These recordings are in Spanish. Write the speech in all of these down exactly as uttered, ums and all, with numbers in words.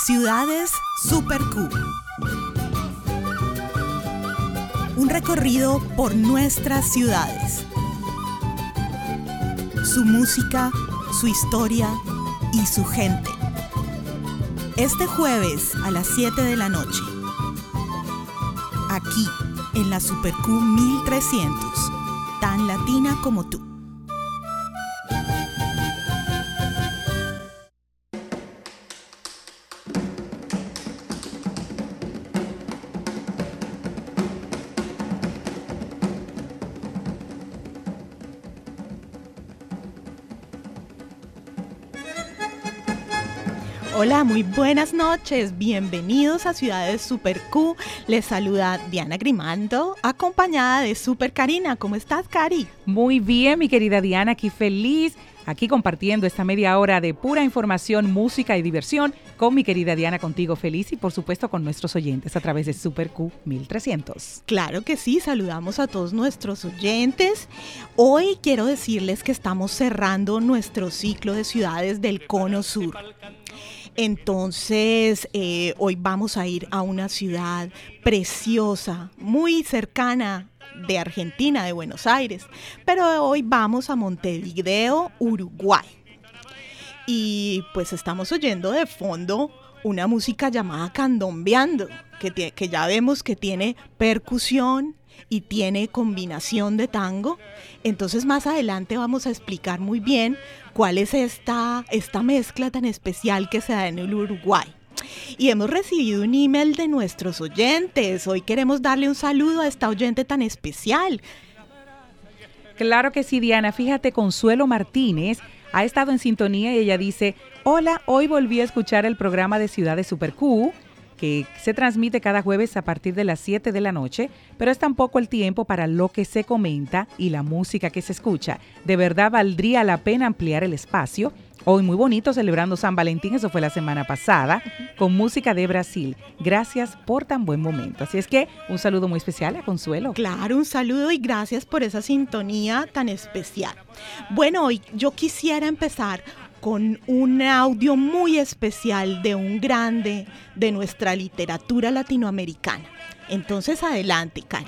Ciudades Super Q. Un recorrido por nuestras ciudades. Su música, su historia y su gente. Este jueves a las siete de la noche. Aquí, en la Super Q mil trescientos. Tan latina como tú. Hola, muy buenas noches, bienvenidos a Ciudades Super Q. Les saluda Diana Grimaldo, acompañada de Super Karina. ¿Cómo estás, Cari? Muy bien, mi querida Diana, aquí feliz, aquí compartiendo esta media hora de pura información, música y diversión con mi querida Diana, contigo feliz y por supuesto con nuestros oyentes a través de Super Q mil trescientos. Claro que sí, saludamos a todos nuestros oyentes. Hoy quiero decirles que estamos cerrando nuestro ciclo de ciudades del Cono Sur. Entonces, eh, hoy vamos a ir a una ciudad preciosa, muy cercana de Argentina, de Buenos Aires, pero hoy vamos a Montevideo, Uruguay. Y pues estamos oyendo de fondo una música llamada candombeando, que, t- que ya vemos que tiene percusión y tiene combinación de tango. Entonces más adelante vamos a explicar muy bien cuál es esta, esta mezcla tan especial que se da en el Uruguay. Y hemos recibido un email de nuestros oyentes. Hoy queremos darle un saludo a esta oyente tan especial. Claro que sí, Diana. Fíjate, Consuelo Martínez ha estado en sintonía y ella dice: hola, hoy volví a escuchar el programa de Ciudades Super Q, que se transmite cada jueves a partir de las siete de la noche, pero es tan poco el tiempo para lo que se comenta y la música que se escucha. De verdad valdría la pena ampliar el espacio. Hoy muy bonito, celebrando San Valentín, eso fue la semana pasada, con música de Brasil. Gracias por tan buen momento. Así es que un saludo muy especial a Consuelo. Claro, un saludo y gracias por esa sintonía tan especial. Bueno, hoy yo quisiera empezar con un audio muy especial de un grande de nuestra literatura latinoamericana. Entonces, adelante, Cari.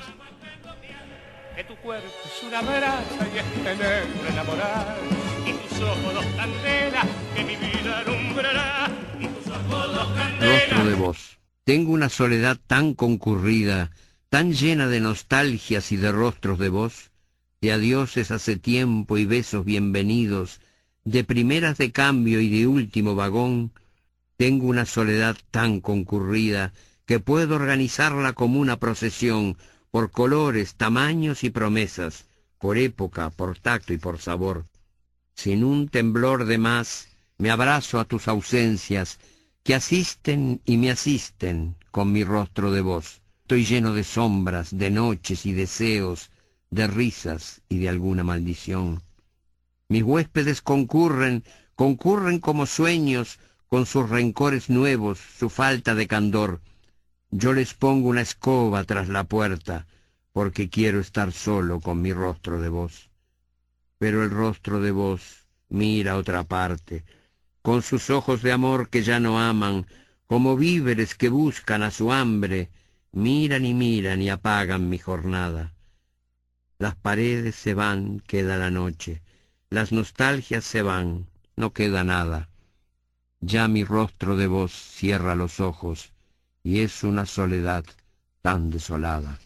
Que tu cuerpo es una brasa y es tener enamorar, y tus ojos dos candelas que mi vida alumbrará, y tus ojos dos candelas. Rostro de vos. Tengo una soledad tan concurrida, tan llena de nostalgias y de rostros de vos, de adioses hace tiempo y besos bienvenidos, de primeras de cambio y de último vagón. Tengo una soledad tan concurrida que puedo organizarla como una procesión, por colores, tamaños y promesas, por época, por tacto y por sabor. Sin un temblor de más, me abrazo a tus ausencias, que asisten y me asisten con mi rostro de voz. Estoy lleno de sombras, de noches y deseos, de risas y de alguna maldición. Mis huéspedes concurren, concurren como sueños, con sus rencores nuevos, su falta de candor. Yo les pongo una escoba tras la puerta, porque quiero estar solo con mi rostro de vos. Pero el rostro de vos mira a otra parte, con sus ojos de amor que ya no aman, como víveres que buscan a su hambre, miran y miran y apagan mi jornada. Las paredes se van, queda la noche, las nostalgias se van, no queda nada. Ya mi rostro de vos cierra los ojos, y es una soledad tan desolada.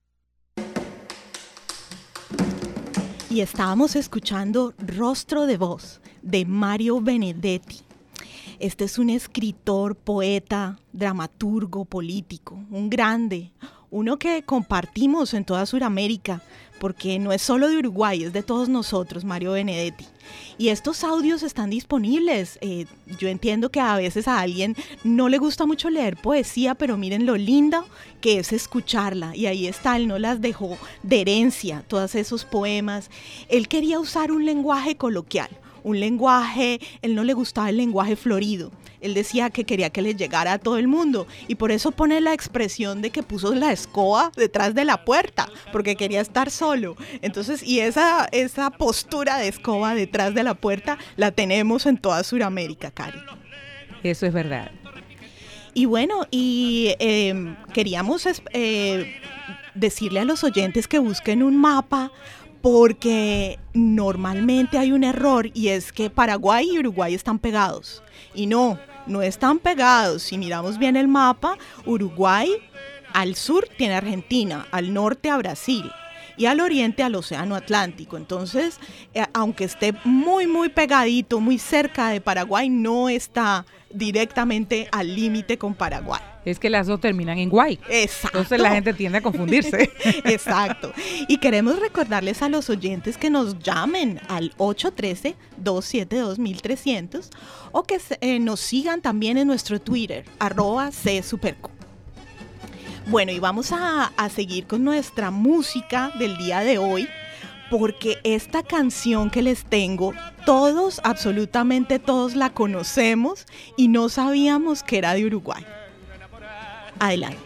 Y estábamos escuchando Rostro de Voz, de Mario Benedetti. Este es un escritor, poeta, dramaturgo, político, un grande, uno que compartimos en toda Sudamérica, porque no es solo de Uruguay, es de todos nosotros, Mario Benedetti. Y estos audios están disponibles. Eh, yo entiendo que a veces a alguien no le gusta mucho leer poesía, pero miren lo lindo que es escucharla. Y ahí está, él no las dejó de herencia, todos esos poemas. Él quería usar un lenguaje coloquial, un lenguaje, él no le gustaba el lenguaje florido. Él decía que quería que le llegara a todo el mundo y por eso pone la expresión de que puso la escoba detrás de la puerta, porque quería estar solo. Entonces, y esa, esa postura de escoba detrás de la puerta la tenemos en toda Sudamérica, Cari. Eso es verdad. Y bueno, y eh, queríamos eh, decirle a los oyentes que busquen un mapa, porque normalmente hay un error y es que Paraguay y Uruguay están pegados. Y no, no están pegados. Si miramos bien el mapa, Uruguay al sur tiene Argentina, al norte a Brasil y al oriente al Océano Atlántico. Entonces, eh, aunque esté muy, muy pegadito, muy cerca de Paraguay, no está directamente al límite con Paraguay. Es que las dos terminan en Guay. Exacto. Entonces la gente tiende a confundirse. Exacto. Y queremos recordarles a los oyentes que nos llamen al ocho uno tres, dos siete dos, three hundred o que eh, nos sigan también en nuestro Twitter, arroba csuperq. Bueno, y vamos a, a seguir con nuestra música del día de hoy, porque esta canción que les tengo, todos, absolutamente todos la conocemos y no sabíamos que era de Uruguay. Adelante.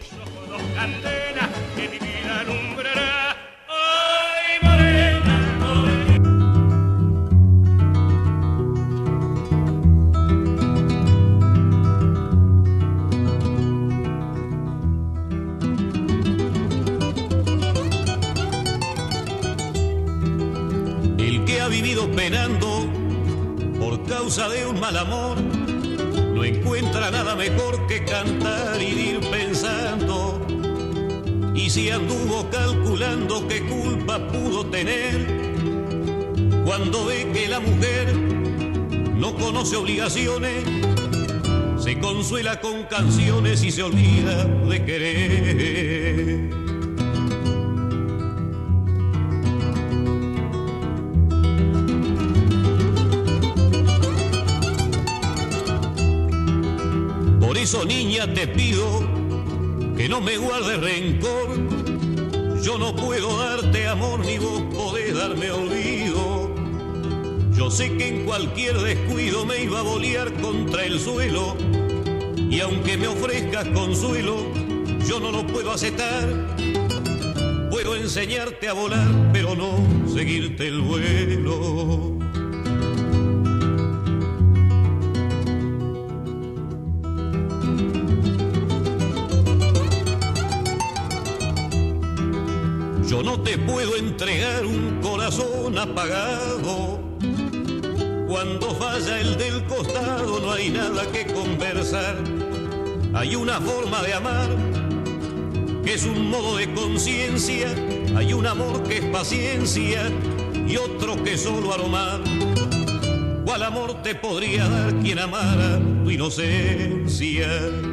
El que ha vivido penando por causa de un mal amor no encuentra nada mejor que cantar y ir pensando. Y si anduvo calculando qué culpa pudo tener, cuando ve que la mujer no conoce obligaciones, se consuela con canciones y se olvida de querer. Por eso, niña, te pido que no me guardes rencor. Yo no puedo darte amor, ni vos podés darme olvido. Yo sé que en cualquier descuido me iba a bolear contra el suelo, y aunque me ofrezcas consuelo, yo no lo puedo aceptar. Puedo enseñarte a volar, pero no seguirte el vuelo. Yo no te puedo entregar un corazón apagado. Cuando falla el del costado no hay nada que conversar. Hay una forma de amar que es un modo de conciencia. Hay un amor que es paciencia y otro que es solo aromar. ¿Cuál amor te podría dar quien amara tu inocencia?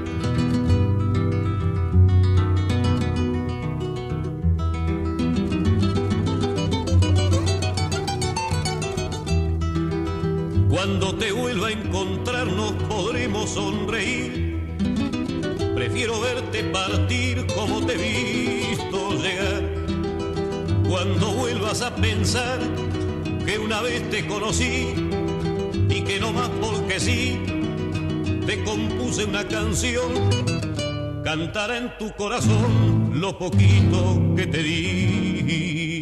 Cuando te vuelva a encontrar nos podremos sonreír. Prefiero verte partir como te he visto llegar. Cuando vuelvas a pensar que una vez te conocí y que no más porque sí te compuse una canción, cantará en tu corazón lo poquito que te di.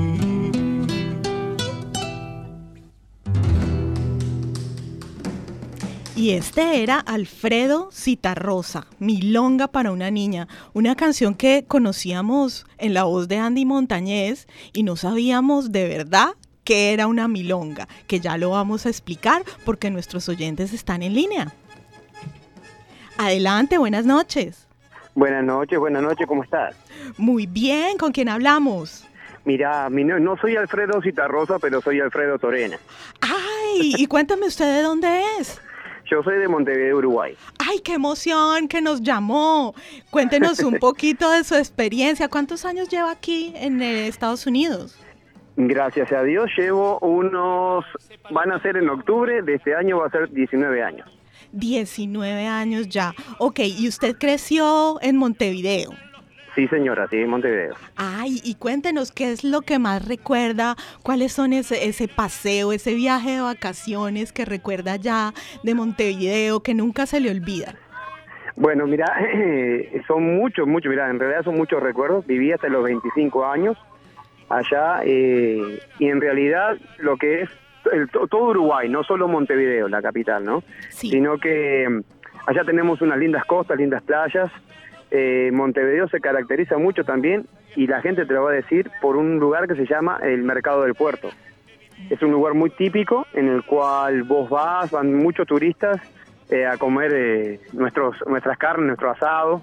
Y este era Alfredo Zitarrosa, Milonga para una niña, una canción que conocíamos en la voz de Andy Montañez y no sabíamos de verdad que era una milonga, que ya lo vamos a explicar porque nuestros oyentes están en línea. Adelante, buenas noches. Buenas noches, buenas noches, ¿cómo estás? Muy bien, ¿con quién hablamos? Mira, mi no, no soy Alfredo Zitarrosa, pero soy Alfredo Torena. Ay, y cuéntame usted de dónde es. Yo soy de Montevideo, Uruguay. ¡Ay, qué emoción que nos llamó! Cuéntenos un poquito de su experiencia. ¿Cuántos años lleva aquí en eh, Estados Unidos? Gracias a Dios llevo unos... Van a ser en octubre, de este año va a ser diecinueve años. diecinueve años ya. Ok, ¿y usted creció en Montevideo? Sí, señora, sí, en Montevideo. Ay, y cuéntenos, ¿qué es lo que más recuerda? ¿Cuáles son ese, ese paseo, ese viaje de vacaciones que recuerda ya de Montevideo, que nunca se le olvida? Bueno, mira, eh, son muchos, muchos, mira, en realidad son muchos recuerdos. Viví hasta los veinticinco años allá eh, y en realidad lo que es el, todo Uruguay, no solo Montevideo, la capital, ¿no? Sí. Sino que allá tenemos unas lindas costas, lindas playas. Eh, Montevideo se caracteriza mucho también, y la gente te lo va a decir, por un lugar que se llama el Mercado del Puerto. Es un lugar muy típico en el cual vos vas, van muchos turistas eh, a comer eh, nuestros, nuestras carnes, nuestro asado.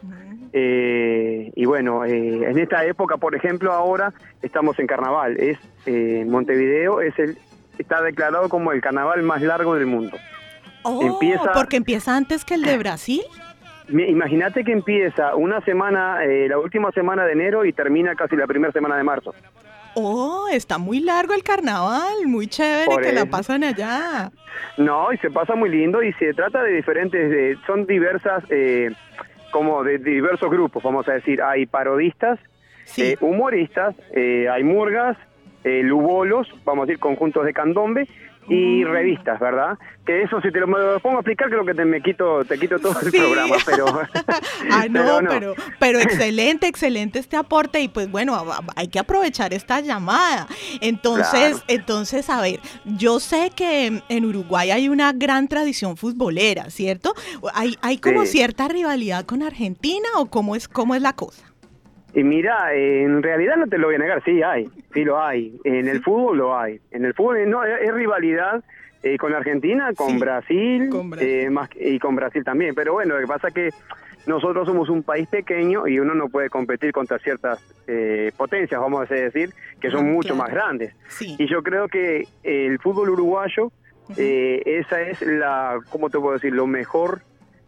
Eh, y bueno, eh, en esta época, por ejemplo, ahora estamos en carnaval. Es eh, Montevideo es el está declarado como el carnaval más largo del mundo. Oh, empieza, porque empieza antes que el de Brasil. Imagínate que empieza una semana, eh, la última semana de enero, y termina casi la primera semana de marzo. Oh, está muy largo el carnaval, muy chévere Por que eso. la pasan allá. No, y se pasa muy lindo, y se trata de diferentes, de, son diversas, eh, como de, de diversos grupos, vamos a decir. Hay parodistas, Sí. eh, humoristas, eh, hay murgas, eh, lubolos, vamos a decir conjuntos de candombe, y Mm. revistas, ¿verdad? Que eso, si te lo, me lo pongo a explicar, creo que te me quito te quito todo el Sí. programa, pero... Ah, no, pero no. pero, pero excelente, excelente este aporte, y pues bueno, a- a- hay que aprovechar esta llamada. Entonces, Claro. entonces, a ver, yo sé que en Uruguay hay una gran tradición futbolera, ¿cierto? ¿Hay, hay como Sí. cierta rivalidad con Argentina, o cómo es, cómo es la cosa? Y mira, eh, en realidad no te lo voy a negar, sí hay, sí lo hay. En el fútbol lo hay. En el fútbol no es, es rivalidad eh, con Argentina, con Sí, Brasil, con Brasil. eh, más, y con Brasil también. Pero bueno, lo que pasa es que nosotros somos un país pequeño y uno no puede competir contra ciertas eh, potencias, vamos a decir, que son Ah, mucho claro. más grandes. Sí. Y yo creo que el fútbol uruguayo, eh, esa es la, ¿cómo te puedo decir? Lo mejor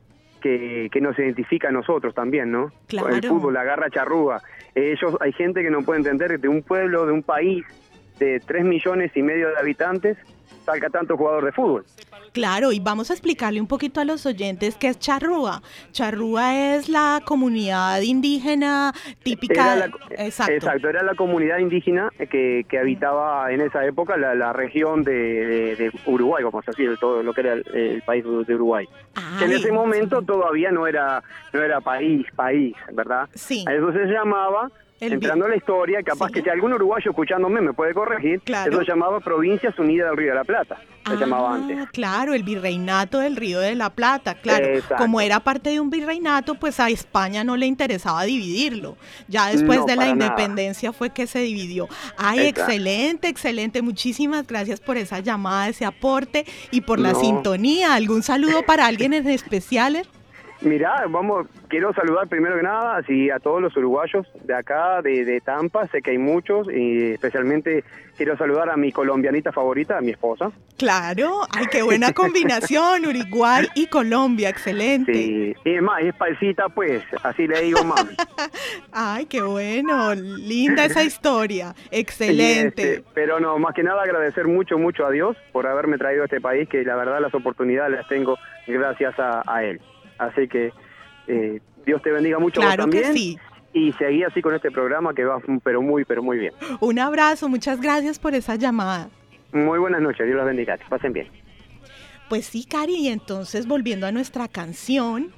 que, que nos identifica a nosotros también, ¿no? Claro. El fútbol, la garra charrúa. Ellos, hay gente que no puede entender, de un pueblo, de un país de tres millones y medio de habitantes, salga tanto jugador de fútbol. Claro, y vamos a explicarle un poquito a los oyentes qué es charrúa. Charrúa es la comunidad indígena típica. Era la- exacto. Exacto, era la comunidad indígena que, que habitaba en esa época la, la región de, de- de Uruguay, como se decía, todo lo que era el, el país de Uruguay. Que en Ay, ese momento excelente. todavía no era no era país, país, ¿verdad? Sí. A eso se llamaba, El entrando a la historia, capaz Sí. que si algún uruguayo escuchándome me puede corregir, Claro. eso se llamaba Provincias Unidas del Río de la Plata, se Ah, llamaba antes. claro, el virreinato del Río de la Plata, claro. Exacto. Como era parte de un virreinato, pues a España no le interesaba dividirlo. Ya después No, de la para nada. independencia fue que se dividió. Ay, Exacto. excelente, excelente. Muchísimas gracias por esa llamada, ese aporte y por la No. sintonía. ¿Algún saludo para alguien en especial? Mirá, vamos, quiero saludar primero que nada así a todos los uruguayos de acá, de, de Tampa, sé que hay muchos, y especialmente quiero saludar a mi colombianita favorita, a mi esposa. Claro, ay, qué buena combinación, Uruguay y Colombia, excelente. Sí, y es más, es paisita, pues, así le digo, mami. Ay, qué bueno, linda esa historia, excelente. Y, este, pero no, más que nada agradecer mucho, mucho a Dios por haberme traído a este país, que la verdad las oportunidades las tengo gracias a, a Él. Así que eh, Dios te bendiga mucho Claro vos que también. sí. Y seguí así con este programa que va pero muy, pero muy bien. Un abrazo, muchas gracias por esa llamada. Muy buenas noches, Dios los bendiga, que pasen bien. Pues sí, Cari, y entonces volviendo a nuestra canción,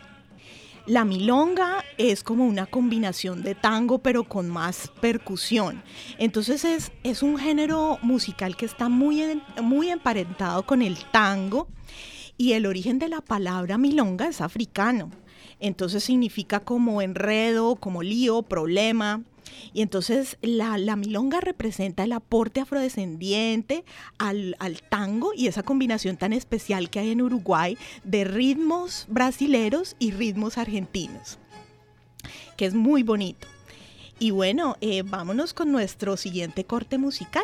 la milonga es como una combinación de tango pero con más percusión. Entonces es, es un género musical que está muy, en- muy emparentado con el tango, y el origen de la palabra milonga es africano. Entonces significa como enredo, como lío, problema. Y entonces la, la milonga representa el aporte afrodescendiente al, al tango, y esa combinación tan especial que hay en Uruguay de ritmos brasileros y ritmos argentinos, que es muy bonito. Y bueno, eh, vámonos con nuestro siguiente corte musical.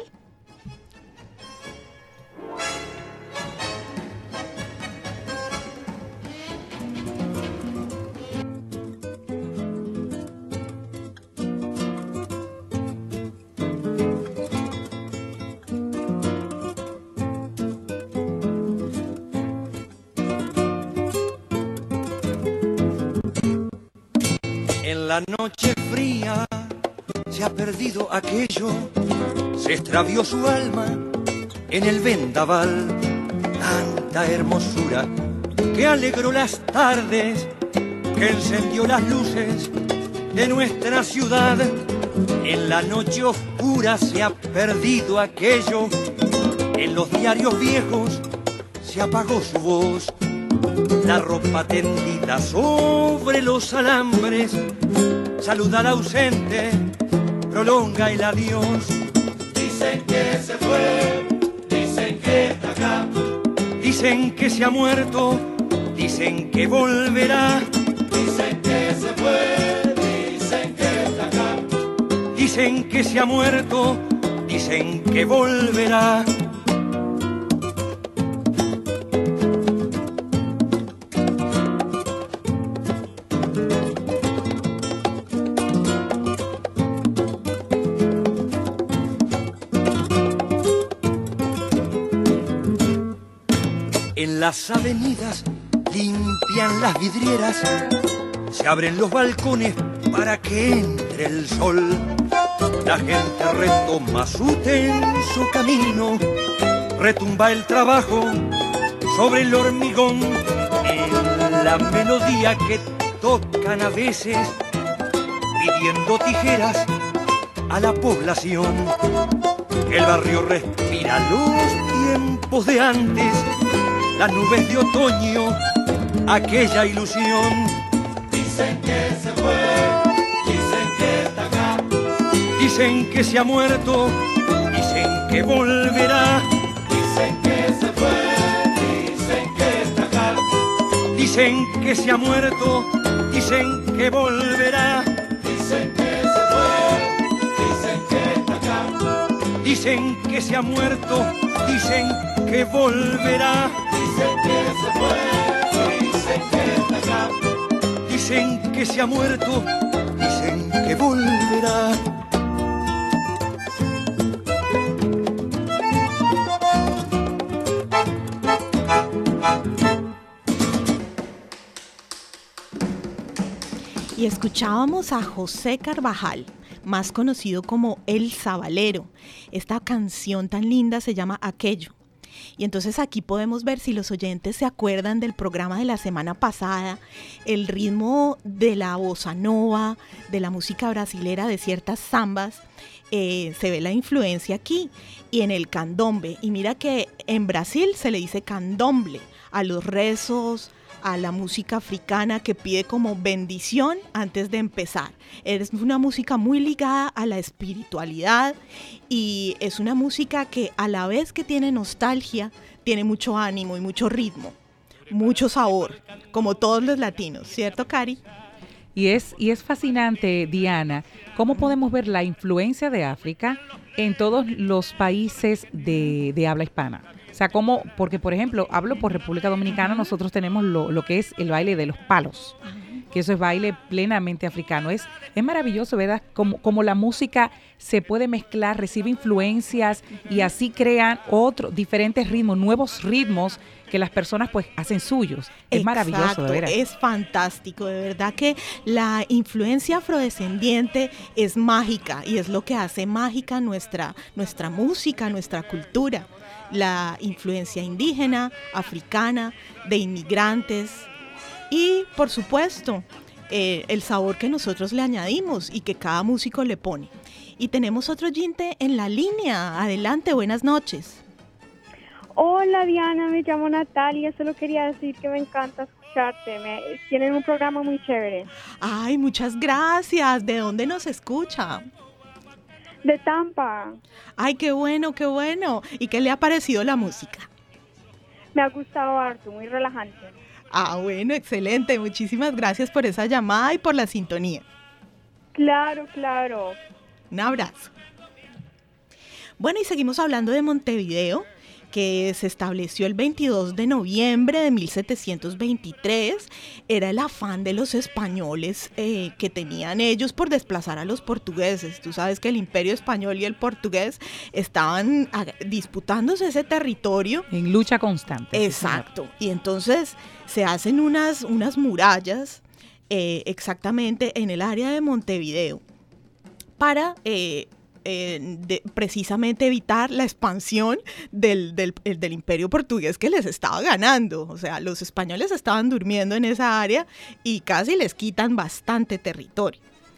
En la noche fría se ha perdido aquello, se extravió su alma en el vendaval. Tanta hermosura que alegró las tardes, que encendió las luces de nuestra ciudad. En la noche oscura se ha perdido aquello, en los diarios viejos se apagó su voz. la ropa tendida sobre los alambres, saluda al ausente, prolonga el adiós. Dicen que se fue, dicen que está acá. Dicen que se ha muerto, dicen que volverá. Dicen que se fue, dicen que está acá. Dicen que se ha muerto, dicen que volverá. En las avenidas limpian las vidrieras, se abren los balcones para que entre el sol. La gente retoma su tenso camino, retumba el trabajo sobre el hormigón, en la melodía que tocan a veces, pidiendo tijeras a la población. El barrio respira los tiempos de antes, las nubes de otoño, aquella ilusión. Dicen que se fue, dicen que está acá. Dicen que se ha muerto, dicen que volverá. Dicen que se fue, dicen que está acá. Dicen que se ha muerto, dicen que volverá. Dicen que se fue, dicen que está acá. Dicen que se ha muerto, dicen que volverá. Dicen que se fue, dicen que está acá. Dicen que se ha muerto, dicen que volverá. Y escuchábamos a José Carvajal, más conocido como El Sabalero. Esta canción tan linda se llama Aquello. Y entonces aquí podemos ver, si los oyentes se acuerdan del programa de la semana pasada, el ritmo de la bossa nova, de la música brasilera, de ciertas zambas, eh, se ve la influencia aquí y en el candombe. Y mira que en Brasil se le dice candomble a los rezos, a la música africana que pide como bendición antes de empezar. Es una música muy ligada a la espiritualidad y es una música que a la vez que tiene nostalgia, tiene mucho ánimo y mucho ritmo, mucho sabor, como todos los latinos, ¿cierto, Cari? Y es, y es fascinante, Diana, cómo podemos ver la influencia de África en todos los países de, de habla hispana. O sea, como, porque por ejemplo, hablo por República Dominicana, nosotros tenemos lo, lo que es el baile de los palos, que eso es baile plenamente africano. Es, es maravilloso, ¿verdad? Como, como la música se puede mezclar, recibe influencias y así crean otros diferentes ritmos, nuevos ritmos que las personas pues hacen suyos. Es Exacto, maravilloso, de verdad. Es fantástico, de verdad que la influencia afrodescendiente es mágica y es lo que hace mágica nuestra, nuestra música, nuestra cultura. La influencia indígena, africana, de inmigrantes y, por supuesto, eh, el sabor que nosotros le añadimos y que cada músico le pone. Y tenemos otro oyente en la línea. Adelante, buenas noches. Hola Diana, me llamo Natalia, solo quería decir que me encanta escucharte, me, tienen un programa muy chévere. Ay, muchas gracias. ¿De dónde nos escucha? De Tampa. Ay, qué bueno, qué bueno. ¿Y qué le ha parecido la música? Me ha gustado harto, muy relajante. Ah, bueno, excelente. Muchísimas gracias por esa llamada y por la sintonía. Claro, claro. Un abrazo. Bueno, y seguimos hablando de Montevideo, que se estableció el veintidós de noviembre de mil setecientos veintitrés. Era el afán de los españoles eh, que tenían ellos por desplazar a los portugueses. Tú sabes que el imperio español y el portugués estaban a, disputándose ese territorio. En lucha constante. Exacto. Y entonces se hacen unas, unas murallas eh, exactamente en el área de Montevideo para... Eh, Eh, de, precisamente evitar la expansión del, del, del imperio portugués que les estaba ganando. O sea, los españoles estaban durmiendo en esa área y casi les quitan bastante territorio.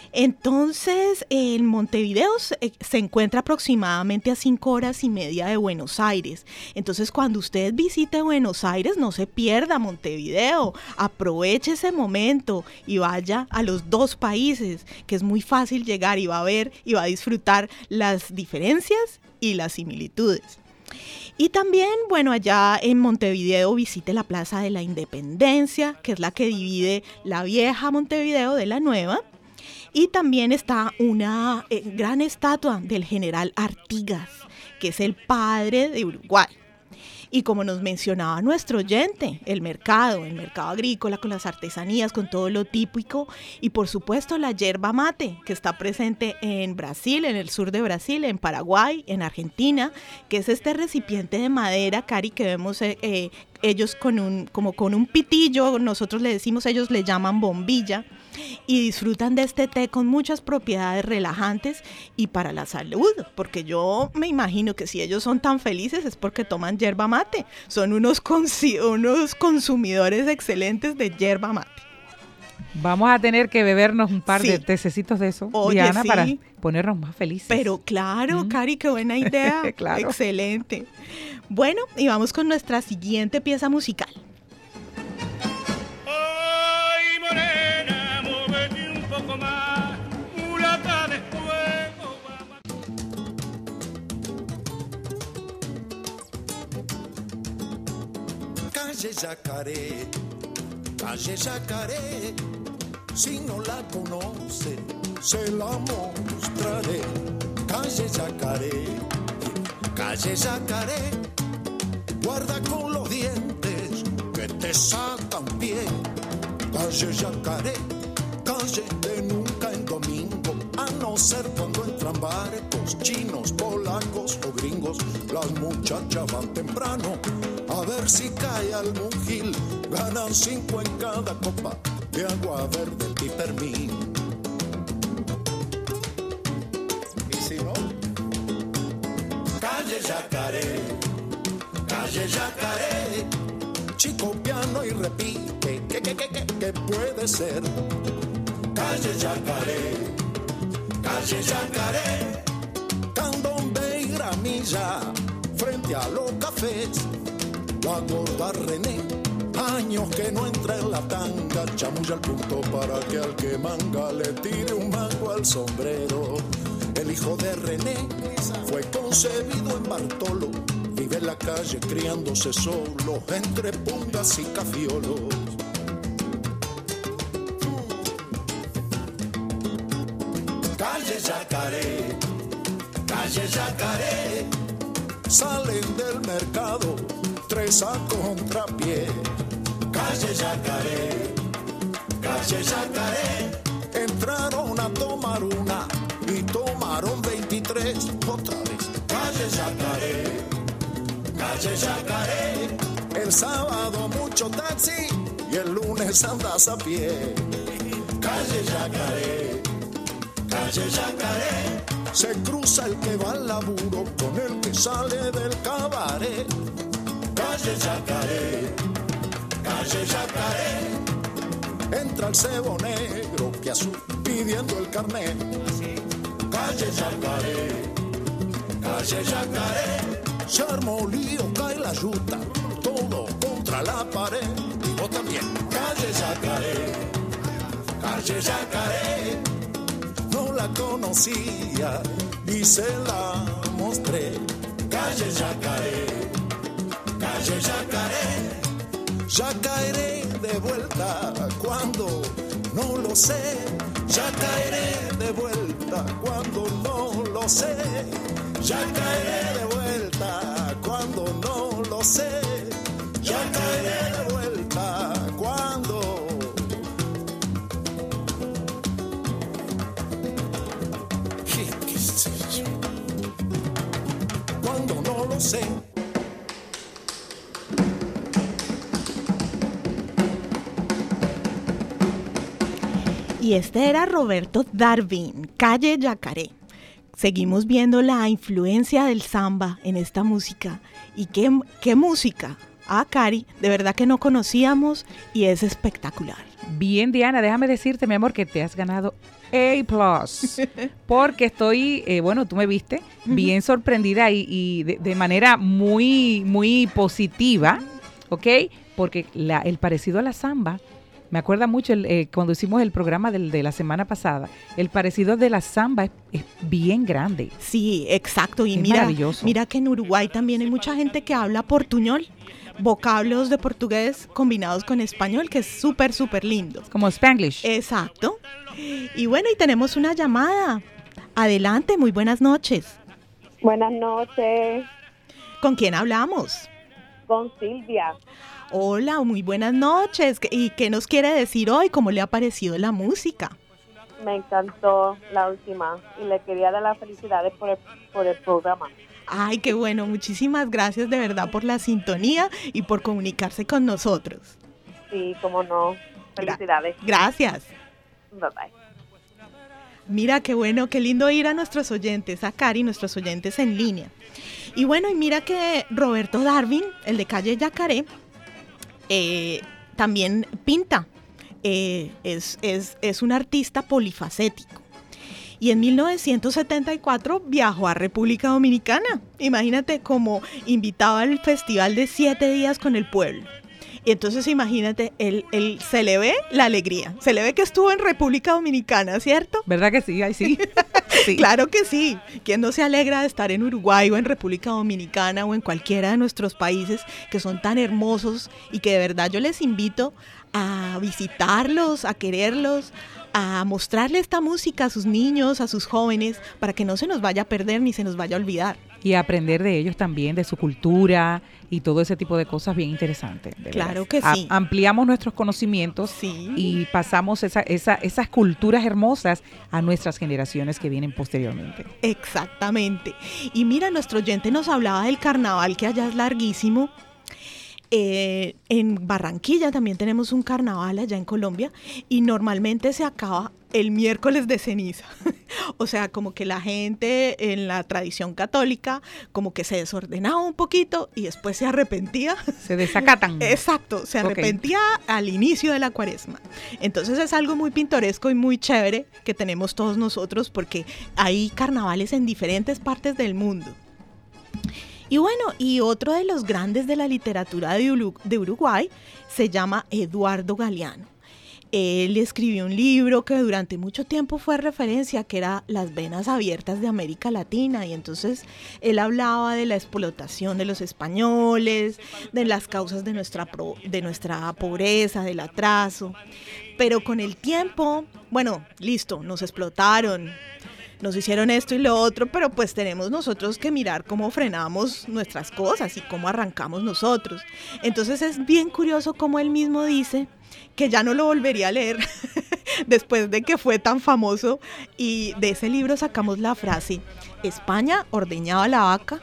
Entonces, en Montevideo se, se encuentra aproximadamente a cinco horas y media de Buenos Aires. Entonces, cuando usted visite Buenos Aires, no se pierda Montevideo. Aproveche ese momento y vaya a los dos países, que es muy fácil llegar y va a ver y va a disfrutar las diferencias y las similitudes. Y también, bueno, allá en Montevideo visite la Plaza de la Independencia, que es la que divide la vieja Montevideo de la nueva. Y también está una eh, gran estatua del general Artigas, que es el padre de Uruguay. Y como nos mencionaba nuestro oyente, el mercado, el mercado agrícola con las artesanías, con todo lo típico y por supuesto la yerba mate que está presente en Brasil, en el sur de Brasil, en Paraguay, en Argentina, que es este recipiente de madera, Cari, que vemos eh, eh, ellos con un, como con un pitillo, nosotros le decimos, ellos le llaman bombilla, y disfrutan de este té con muchas propiedades relajantes y para la salud, porque yo me imagino que si ellos son tan felices es porque toman yerba mate, son unos, consi- unos consumidores excelentes de yerba mate. Vamos a tener que bebernos un par sí. de tececitos de eso, Oye, Diana, sí. para ponernos más felices. Pero claro, mm. Cari, qué buena idea. Claro. Excelente. Bueno, y vamos con nuestra siguiente pieza musical. Ay, morena, móvete un poco más, mulata de fuego. Calle Yacaré, calle Yacaré, si no la conoce, se la mostraré. Calle Yacaré, calle Yacaré, guarda con los dientes que te sacan pie. Calle Yacaré, calle de nunca en domingo, a no ser cuando entran barcos chinos, polacos o gringos. Las muchachas van temprano a ver si cae algún gil, ganan cinco en cada copa de agua verde pipermín. ¿Y si no? Calle Yacaré, calle Yacaré, chico piano y repite, que, que, que, que, que puede ser. Calle Yacaré, calle Yacaré, candombe y gramilla, frente a los cafés. La gorda René, años que no entra en la tanga, chamulla al punto para que al que manga le tire un mango al sombrero. El hijo de René fue concebido en Bartolo, vive en la calle criándose solo entre pungas y cafiolos. Calle Yacaré, calle Yacaré, salen del mercado tres a contrapié. Calle Yacaré, calle Yacaré, entraron a tomar una y tomaron veintitrés. Otra vez. Calle Yacaré, calle Yacaré, el sábado mucho taxi y el lunes andas a pie. Calle Yacaré, calle Yacaré, se cruza el que va al laburo con el que sale del cabaret. Calle Yacaré, calle Yacaré, entra el cebo negro que azul pidiendo el carnet. Calle Yacaré, calle Yacaré, se armó lío, cae la yuta, todo contra la pared. Y vos también. Calle Yacaré, calle Yacaré, no la conocía y se la mostré. Calle Yacaré, calle Yacaré, ya caeré de vuelta cuando no lo sé. Ya caeré de vuelta cuando no lo sé. Ya caeré de vuelta cuando no lo sé. Ya caeré de vuelta cuando... ¿Qué, qué sé yo? Cuando no lo sé. Y este era Roberto Darwin, Calle Yacaré. Seguimos viendo la influencia del samba en esta música. ¿Y qué, qué música? a Cari, de verdad que no conocíamos y es espectacular. Bien, Diana, déjame decirte, mi amor, que te has ganado A plus, porque estoy, eh, bueno, tú me viste, bien sorprendida y, y de, de manera muy, muy positiva, ¿ok? Porque la, el parecido a la samba, me acuerda mucho el, eh, cuando hicimos el programa del, de la semana pasada, el parecido de la samba es, es bien grande. Sí, exacto, y es mira, maravilloso. Mira que en Uruguay también hay mucha gente que habla portuñol, vocablos de portugués combinados con español, que es súper, súper lindo. Como Spanglish. Exacto. Y bueno, y tenemos una llamada. Adelante, muy buenas noches. Buenas noches. ¿Con quién hablamos? Con Silvia. Hola, muy buenas noches. ¿Y qué nos quiere decir hoy? ¿Cómo le ha parecido la música? Me encantó la última y le quería dar las felicidades por el, por el programa. Ay, qué bueno. Muchísimas gracias de verdad por la sintonía y por comunicarse con nosotros. Sí, cómo no. Felicidades. Gra- gracias. Bye bye. Mira, qué bueno, qué lindo ir a nuestros oyentes, a Cari, nuestros oyentes en línea. Y bueno, y mira que Roberto Darwin, el de Calle Yacaré, eh, también pinta. Eh, es, es, es un artista polifacético. Y en mil novecientos setenta y cuatro viajó a República Dominicana. Imagínate, como invitado al festival de siete días con el pueblo. Y entonces imagínate, él, él, se le ve la alegría, se le ve que estuvo en República Dominicana, ¿cierto? ¿Verdad que sí? Ay, sí. Sí. Claro que sí. ¿Quién no se alegra de estar en Uruguay o en República Dominicana o en cualquiera de nuestros países que son tan hermosos y que de verdad yo les invito a visitarlos, a quererlos, a mostrarle esta música a sus niños, a sus jóvenes, para que no se nos vaya a perder ni se nos vaya a olvidar. Y aprender de ellos también, de su cultura y todo ese tipo de cosas bien interesantes. Claro que sí. A- ampliamos nuestros conocimientos sí. y pasamos esa, esa, esas culturas hermosas a nuestras generaciones que vienen posteriormente. Exactamente. Y mira, nuestro oyente nos hablaba del carnaval, que allá es larguísimo. Eh, en Barranquilla también tenemos un carnaval allá en Colombia y normalmente se acaba el miércoles de ceniza. O sea, como que la gente en la tradición católica como que se desordenaba un poquito y después se arrepentía. Se desacatan. Exacto, se arrepentía okay. al inicio de la cuaresma. Entonces es algo muy pintoresco y muy chévere que tenemos todos nosotros porque hay carnavales en diferentes partes del mundo. Y bueno, y otro de los grandes de la literatura de, Uru- de Uruguay se llama Eduardo Galeano. Él escribió un libro que durante mucho tiempo fue referencia, que era Las venas abiertas de América Latina, y entonces él hablaba de la explotación de los españoles, de las causas de nuestra, pro- de nuestra pobreza, del atraso. Pero con el tiempo, bueno, listo, nos explotaron, nos hicieron esto y lo otro, pero pues tenemos nosotros que mirar cómo frenamos nuestras cosas y cómo arrancamos nosotros. Entonces es bien curioso cómo él mismo dice que ya no lo volvería a leer después de que fue tan famoso, y de ese libro sacamos la frase: España ordeñaba la vaca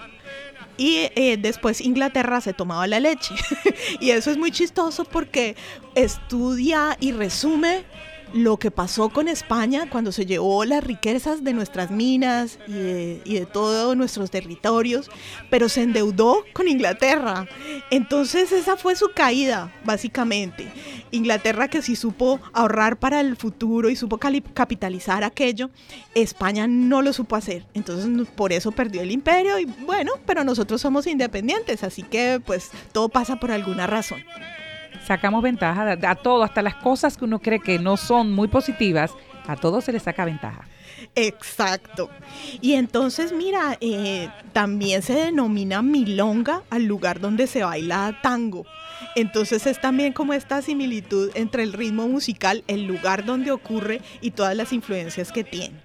y eh, después Inglaterra se tomaba la leche. Y eso es muy chistoso porque estudia y resume lo que pasó con España cuando se llevó las riquezas de nuestras minas y de, y de todos nuestros territorios, pero se endeudó con Inglaterra. Entonces esa fue su caída, básicamente. Inglaterra, que sí supo ahorrar para el futuro y supo cali- capitalizar aquello, España no lo supo hacer. Entonces por eso perdió el imperio y bueno, pero nosotros somos independientes, así que pues todo pasa por alguna razón. Sacamos ventaja a, a todo, hasta las cosas que uno cree que no son muy positivas, a todo se le saca ventaja. Exacto. Y entonces, mira, eh, también se denomina milonga al lugar donde se baila tango. Entonces es también como esta similitud entre el ritmo musical, el lugar donde ocurre y todas las influencias que tiene.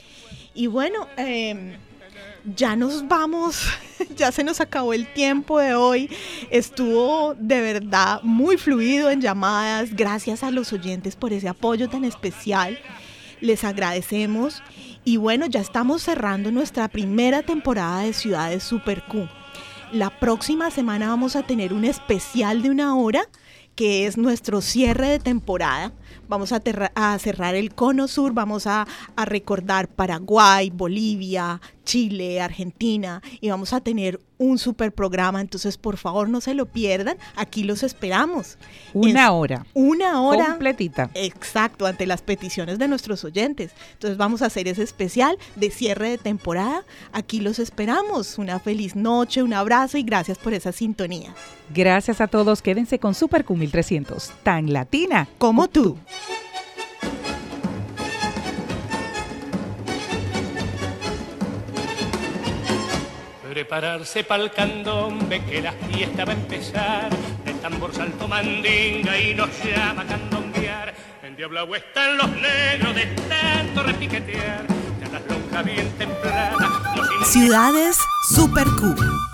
Y bueno, eh, ya nos vamos, ya se nos acabó el tiempo de hoy. Estuvo de verdad muy fluido en llamadas. Gracias a los oyentes por ese apoyo tan especial. Les agradecemos. Y bueno, ya estamos cerrando nuestra primera temporada de Ciudades Super Q. La próxima semana vamos a tener un especial de una hora, que es nuestro cierre de temporada, vamos a, terra- a cerrar el cono sur, vamos a, a recordar Paraguay, Bolivia, Chile, Argentina, y vamos a tener un super programa. Entonces, por favor, no se lo pierdan. Aquí los esperamos. Una en, hora. Una hora. Completita. Exacto, ante las peticiones de nuestros oyentes. Entonces, vamos a hacer ese especial de cierre de temporada. Aquí los esperamos. Una feliz noche, un abrazo y gracias por esa sintonía. Gracias a todos. Quédense con Super Q mil trescientos, tan latina como tú. Prepararse pa'l candombe que la fiesta va a empezar. El tambor salto mandinga y nos llama a candonguear. En Diablao están los negros de tanto repiquetear. Ya las lonjas bien templadas. Ciudades Super Q.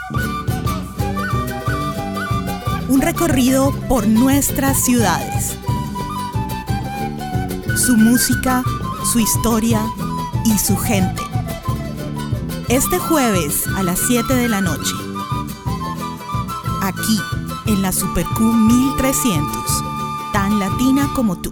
Un recorrido por nuestras ciudades. Su música, su historia y su gente. Este jueves a las siete de la noche, aquí en la Super Q mil trescientos, tan latina como tú.